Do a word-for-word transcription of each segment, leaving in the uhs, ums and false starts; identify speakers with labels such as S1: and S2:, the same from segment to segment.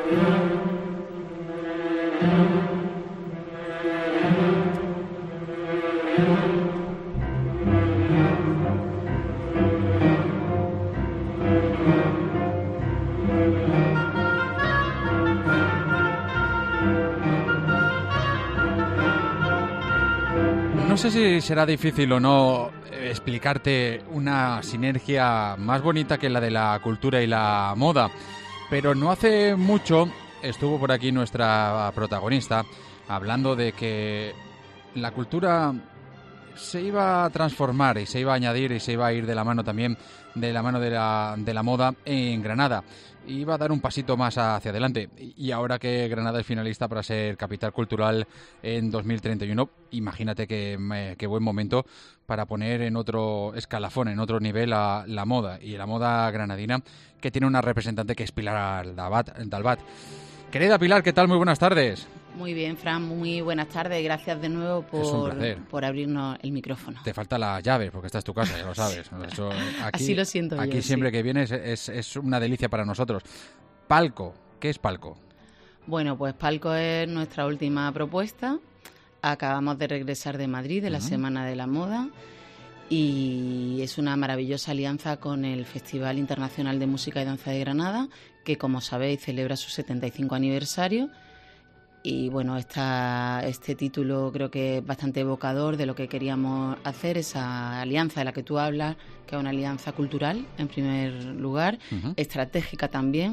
S1: No sé si será difícil o no explicarte una sinergia más bonita que la de la cultura y la moda, pero no hace mucho estuvo por aquí nuestra protagonista hablando de que la cultura se iba a transformar y se iba a añadir y se iba a ir de la mano también de la mano de la, de la moda en Granada. Iba a dar un pasito más hacia adelante. Y ahora que Granada es finalista para ser capital cultural en dos mil treinta y uno, imagínate qué qué buen momento para poner en otro escalafón, en otro nivel a la moda. Y la moda granadina, que tiene una representante que es Pilar Dalbat. Querida Pilar, ¿qué tal? Muy buenas tardes.
S2: Muy bien, Fran, muy buenas tardes. Gracias de nuevo por, por abrirnos el micrófono.
S1: Te faltan las llaves porque esta es tu casa, ya lo sabes. Eso, aquí,
S2: Así lo siento
S1: Aquí
S2: yo,
S1: siempre
S2: sí.
S1: que vienes es, es una delicia para nosotros. Palco, ¿qué es Palco?
S2: Bueno, pues Palco es nuestra última propuesta. Acabamos de regresar de Madrid, de la uh-huh. Semana de la Moda, y es una maravillosa alianza con el Festival Internacional de Música y Danza de Granada, que, como sabéis, celebra su setenta y cinco aniversario. Y bueno, esta, este título creo que es bastante evocador de lo que queríamos hacer, esa alianza de la que tú hablas, que es una alianza cultural, en primer lugar, uh-huh. estratégica también,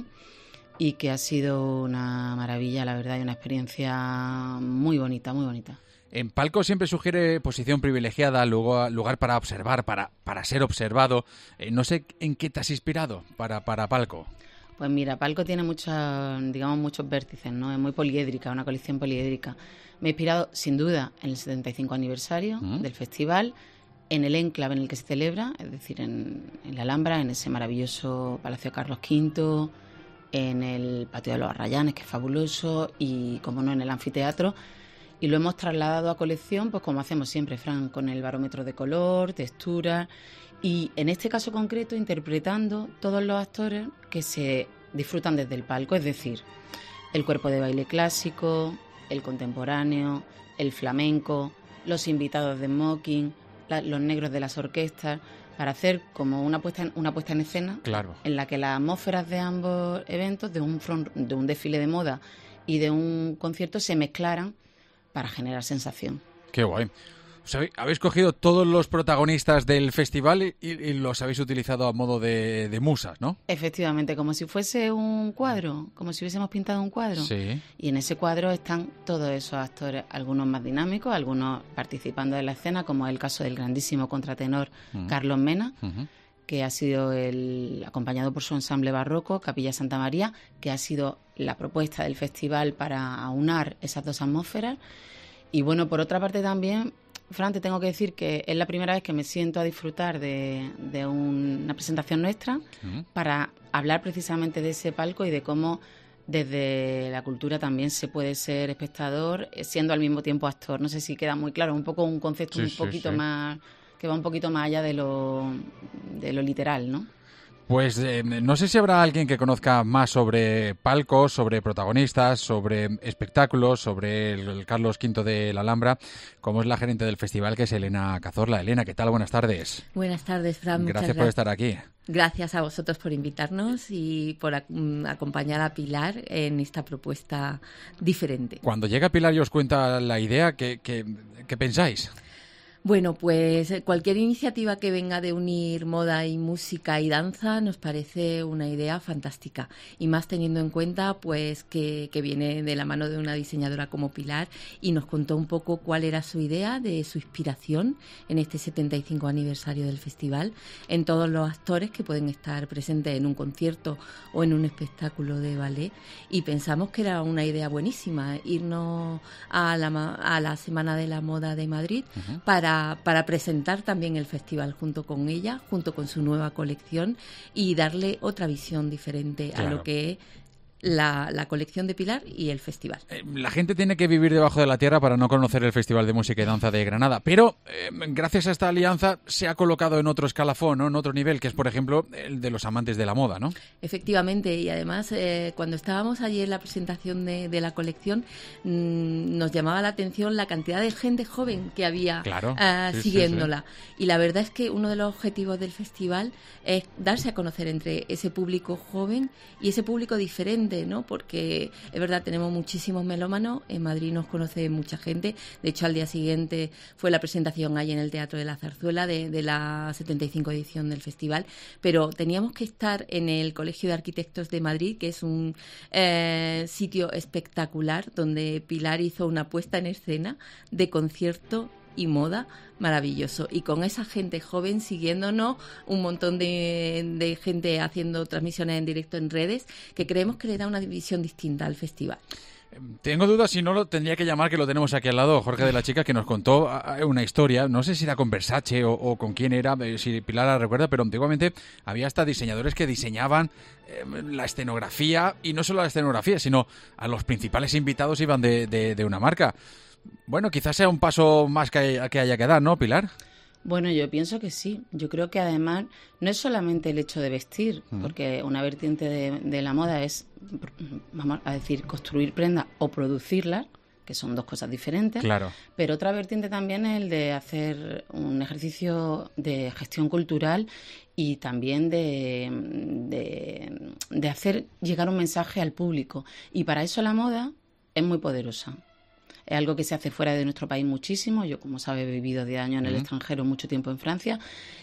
S2: y que ha sido una maravilla, la verdad, y una experiencia muy bonita, muy bonita.
S1: En Palco siempre sugiere posición privilegiada, lugar, lugar para observar, para, para ser observado. Eh, no sé en qué te has inspirado para, para Palco.
S2: Pues mira, Palco tiene muchos, digamos, muchos vértices, ¿no? Es muy poliédrica, una colección poliédrica. Me he inspirado, sin duda, en el setenta y cinco aniversario uh-huh. del festival, en el enclave en el que se celebra, es decir, en, en la Alhambra, en ese maravilloso Palacio Carlos quinto, en el Patio de los Arrayanes, que es fabuloso, y, como no, en el anfiteatro. Y lo hemos trasladado a colección, pues como hacemos siempre, Fran, con el barómetro de color, textura, y en este caso concreto interpretando todos los actores que se disfrutan desde el palco, es decir, el cuerpo de baile clásico, el contemporáneo, el flamenco, los invitados de smoking, la, los negros de las orquestas, para hacer como una puesta en, una puesta en escena,
S1: claro,
S2: en la que las atmósferas de ambos eventos, de un, front, de un desfile de moda y de un concierto, se mezclaran para generar sensación.
S1: ¡Qué guay! O sea, habéis cogido todos los protagonistas del festival y, y los habéis utilizado a modo de, de musas, ¿no?
S2: Efectivamente, como si fuese un cuadro, como si hubiésemos pintado un cuadro.
S1: Sí.
S2: Y en ese cuadro están todos esos actores, algunos más dinámicos, algunos participando en la escena, como es el caso del grandísimo contratenor uh-huh. Carlos Mena, uh-huh. que ha sido el acompañado por su ensamble barroco, Capilla Santa María, que ha sido la propuesta del festival para aunar esas dos atmósferas. Y bueno, por otra parte también, Fran, te tengo que decir que es la primera vez que me siento a disfrutar de, de un, una presentación nuestra uh-huh. para hablar precisamente de ese palco y de cómo desde la cultura también se puede ser espectador siendo al mismo tiempo actor. No sé si queda muy claro, un poco un concepto sí, un poquito sí, sí. más, que va un poquito más allá de lo, de lo literal, ¿no?
S1: Pues eh, no sé si habrá alguien que conozca más sobre palcos, sobre protagonistas, sobre espectáculos, sobre el, el Carlos quinto de la Alhambra, como es la gerente del festival, que es Elena Cazorla. Elena, ¿qué tal? Buenas tardes.
S3: Buenas tardes, Fran.
S1: Gracias por estar aquí.
S3: Gracias a vosotros por invitarnos y por ac- acompañar a Pilar en esta propuesta diferente.
S1: Cuando llega Pilar y os cuenta la idea, ¿qué, qué, qué pensáis?
S3: Bueno, pues cualquier iniciativa que venga de unir moda y música y danza nos parece una idea fantástica, y más teniendo en cuenta pues que, que viene de la mano de una diseñadora como Pilar, y nos contó un poco cuál era su idea, de su inspiración en este setenta y cinco aniversario del festival, en todos los actores que pueden estar presentes en un concierto o en un espectáculo de ballet, y pensamos que era una idea buenísima irnos a la, a la Semana de la Moda de Madrid uh-huh. para para presentar también el festival junto con ella, junto con su nueva colección, y darle otra visión diferente claro. a lo que es la, la colección de Pilar y el festival.
S1: Eh, la gente tiene que vivir debajo de la tierra para no conocer el Festival de Música y Danza de Granada, pero eh, gracias a esta alianza se ha colocado en otro escalafón, ¿no? En otro nivel, que es, por ejemplo, el de los amantes de la moda, ¿no?
S3: Efectivamente, y además eh, cuando estábamos allí en la presentación de, de la colección mmm, nos llamaba la atención la cantidad de gente joven que había
S1: claro,
S3: uh,
S1: sí,
S3: siguiéndola.
S1: Sí, sí.
S3: Y la verdad es que uno de los objetivos del festival es darse a conocer entre ese público joven y ese público diferente, ¿no? Porque es verdad, tenemos muchísimos melómanos, en Madrid nos conoce mucha gente, de hecho al día siguiente fue la presentación ahí en el Teatro de la Zarzuela de, de la setenta y cinco edición del festival, pero teníamos que estar en el Colegio de Arquitectos de Madrid, que es un eh, sitio espectacular donde Pilar hizo una puesta en escena de concierto y moda maravilloso, y con esa gente joven siguiéndonos, un montón de, de gente haciendo transmisiones en directo en redes, que creemos que le da una visión distinta al festival.
S1: Tengo dudas si no lo tendría que llamar, que lo tenemos aquí al lado, Jorge de la Chica, que nos contó una historia, no sé si era con Versace o, o con quién era, si Pilar la recuerda, pero antiguamente había hasta diseñadores que diseñaban eh, la escenografía, y no solo la escenografía, sino a los principales invitados iban de, de, de una marca. Bueno, quizás sea un paso más que, que haya que dar, ¿no, Pilar?
S2: Bueno, yo pienso que sí. Yo creo que además no es solamente el hecho de vestir, mm. porque una vertiente de, de la moda es, vamos a decir, construir prendas o producirlas, que son dos cosas diferentes.
S1: Claro.
S2: Pero otra vertiente también es el de hacer un ejercicio de gestión cultural y también de, de, de hacer llegar un mensaje al público. Y para eso la moda es muy poderosa. Es algo que se hace fuera de nuestro país muchísimo. Yo, como sabe, he vivido diez años en el uh-huh. extranjero, mucho tiempo en Francia,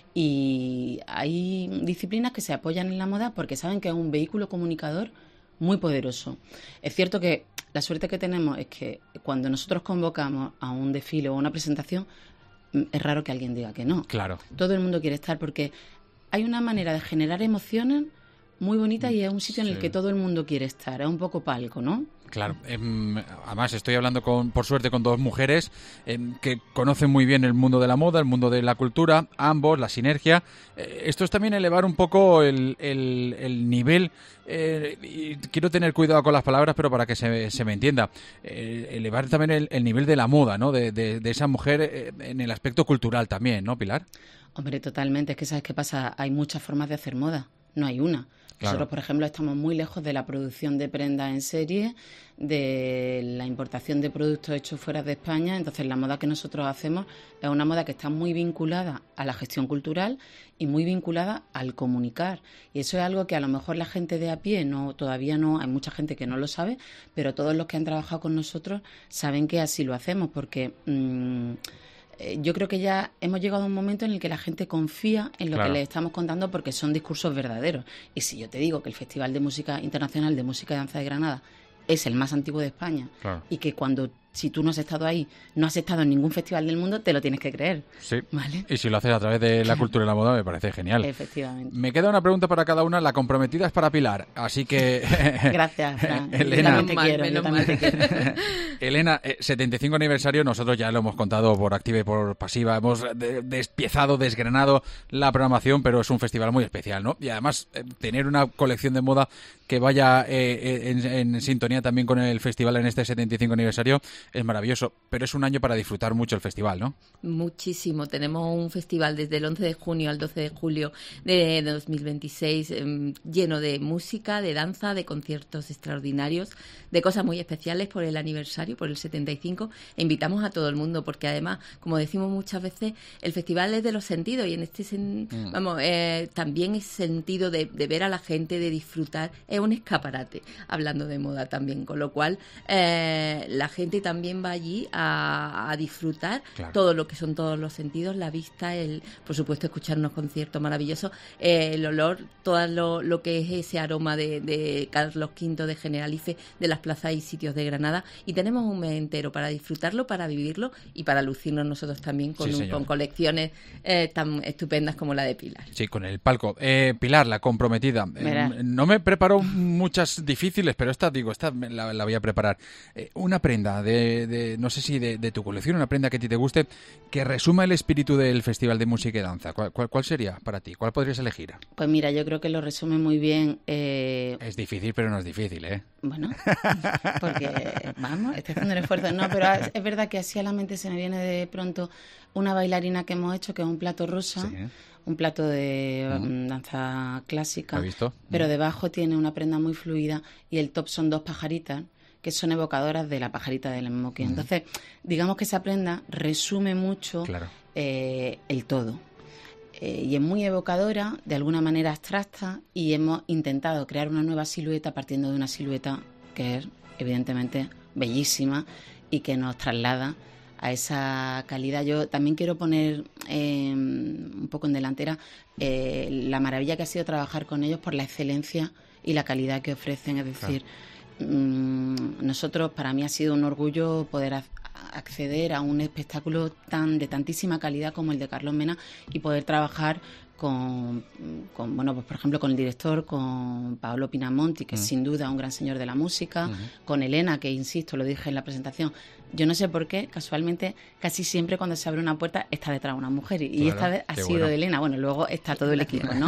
S2: y hay disciplinas que se apoyan en la moda porque saben que es un vehículo comunicador muy poderoso. Es cierto que la suerte que tenemos es que cuando nosotros convocamos a un desfile o a una presentación, es raro que alguien diga que no.
S1: Claro.
S2: Todo el mundo quiere estar porque hay una manera de generar emociones muy bonita y es un sitio en el sí. que todo el mundo quiere estar. Es un poco palco, ¿no?
S1: Claro, eh, además estoy hablando con, por suerte, con dos mujeres eh, que conocen muy bien el mundo de la moda, el mundo de la cultura, ambos, la sinergia. Eh, esto es también elevar un poco el, el, el nivel, eh, y quiero tener cuidado con las palabras, pero para que se, se me entienda, eh, elevar también el, el nivel de la moda, ¿no? De, de, de esa mujer eh, en el aspecto cultural también, ¿no, Pilar?
S2: Hombre, totalmente. Es que, ¿sabes qué pasa? Hay muchas formas de hacer moda, no hay una.
S1: Claro.
S2: Nosotros, por ejemplo, estamos muy lejos de la producción de prendas en serie, de la importación de productos hechos fuera de España. Entonces, la moda que nosotros hacemos es una moda que está muy vinculada a la gestión cultural y muy vinculada al comunicar. Y eso es algo que a lo mejor la gente de a pie no todavía no, hay mucha gente que no lo sabe, pero todos los que han trabajado con nosotros saben que así lo hacemos, porque Mmm, yo creo que ya hemos llegado a un momento en el que la gente confía en lo
S1: claro.
S2: que les estamos contando porque son discursos verdaderos. Y si yo te digo que el Festival de Música Internacional de Música y Danza de Granada es el más antiguo de España
S1: claro.
S2: y que cuando, si tú no has estado ahí, no has estado en ningún festival del mundo, te lo tienes que creer.
S1: Sí,
S2: ¿vale?
S1: Y si lo haces a través de la cultura y la moda, me parece genial.
S2: Efectivamente.
S1: Me queda una pregunta para cada una. La comprometida es para Pilar, así que...
S2: Gracias, Fran.
S1: Elena,
S2: yo también te quiero, yo también te quiero.
S1: Elena, eh, setenta y cinco aniversario, nosotros ya lo hemos contado por activa y por pasiva, hemos de, despiezado, desgranado la programación, pero es un festival muy especial, ¿no? Y además, eh, tener una colección de moda que vaya eh, en, en sintonía también con el festival en este setenta y cinco aniversario es maravilloso, pero es un año para disfrutar mucho el festival, ¿no?
S3: Muchísimo. Tenemos un festival desde el once de junio al doce de julio de dos mil veintiséis eh, lleno de música, de danza, de conciertos extraordinarios, de cosas muy especiales por el aniversario, por el setenta y cinco, e invitamos a todo el mundo porque además, como decimos muchas veces, el festival es de los sentidos y en este sen- mm. vamos eh, también es sentido de, de ver a la gente, de disfrutar, es un escaparate, hablando de moda también, con lo cual eh, la gente también va allí a, a disfrutar
S1: claro.
S3: todo lo que son todos los sentidos, la vista, el por supuesto escuchar unos conciertos maravillosos, eh, el olor, todo lo, lo que es ese aroma de, de Carlos quinto, de Generalife, de las plazas y sitios de Granada, y tenemos un mes entero para disfrutarlo, para vivirlo y para lucirnos nosotros también con,
S1: sí,
S3: un, con colecciones eh, tan estupendas como la de Pilar.
S1: Sí, con el palco. Eh, Pilar, la comprometida. Eh, no me preparo muchas difíciles, pero esta, digo, esta la, la voy a preparar. Eh, una prenda de de, de no sé si de, de tu colección, una prenda que a ti te guste, que resuma el espíritu del Festival de Música y Danza. ¿Cuál, cuál, cuál sería para ti? ¿Cuál podrías elegir?
S2: Pues mira, yo creo que lo resume muy bien. Eh...
S1: Es difícil, pero no es difícil, ¿eh?
S2: Bueno, porque, vamos, estoy haciendo un esfuerzo. No, pero es verdad que así a la mente se me viene de pronto una bailarina que hemos hecho, que es un plato rosa. Sí. Un plato de uh-huh. danza clásica,
S1: visto?
S2: Pero debajo tiene una prenda muy fluida y el top son dos pajaritas que son evocadoras de la pajarita del smoking. Uh-huh. Entonces, digamos que esa prenda resume mucho
S1: claro.
S2: eh, el todo. Eh, y es muy evocadora, de alguna manera abstracta, y hemos intentado crear una nueva silueta partiendo de una silueta que es, evidentemente, bellísima y que nos traslada a esa calidad. Yo también quiero poner eh, un poco en delantera eh, la maravilla que ha sido trabajar con ellos por la excelencia y la calidad que ofrecen. Es decir, claro. mmm, nosotros, para mí ha sido un orgullo poder a- acceder a un espectáculo tan de tantísima calidad como el de Carlos Mena y poder trabajar con, con bueno, pues por ejemplo con el director, con Paolo Pinamonti, que uh-huh. es sin duda un gran señor de la música, uh-huh. con Elena, que insisto, lo dije en la presentación, yo no sé por qué, casualmente, casi siempre cuando se abre una puerta está detrás una mujer, y claro, esta vez ha sido bueno. Elena, bueno, luego está todo el equipo, ¿no?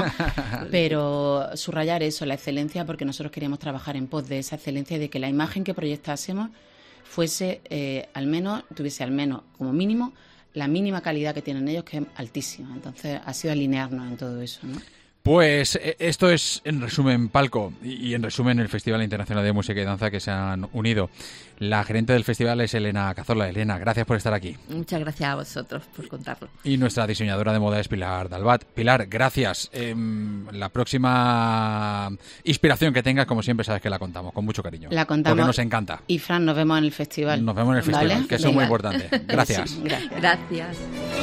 S2: Pero subrayar eso, la excelencia, porque nosotros queríamos trabajar en pos de esa excelencia y de que la imagen que proyectásemos fuese, eh, al menos, tuviese al menos, como mínimo, la mínima calidad que tienen ellos, que es altísima. Entonces, ha sido alinearnos en todo eso, ¿no?
S1: Pues esto es, en resumen, Palco y, en resumen, el Festival Internacional de Música y Danza que se han unido. La gerente del festival es Elena Cazorla. Elena, gracias por estar aquí.
S3: Muchas gracias a vosotros por contarlo.
S1: Y nuestra diseñadora de moda es Pilar Dalbat. Pilar, gracias. Eh, la próxima inspiración que tengas, como siempre, sabes que la contamos con mucho cariño.
S2: La contamos.
S1: Porque nos encanta.
S2: Y Fran, nos vemos en el festival.
S1: Nos vemos en el festival,
S2: ¿vale?
S1: que eso Venga. Es muy importante. Gracias.
S2: Sí, gracias.
S3: Gracias.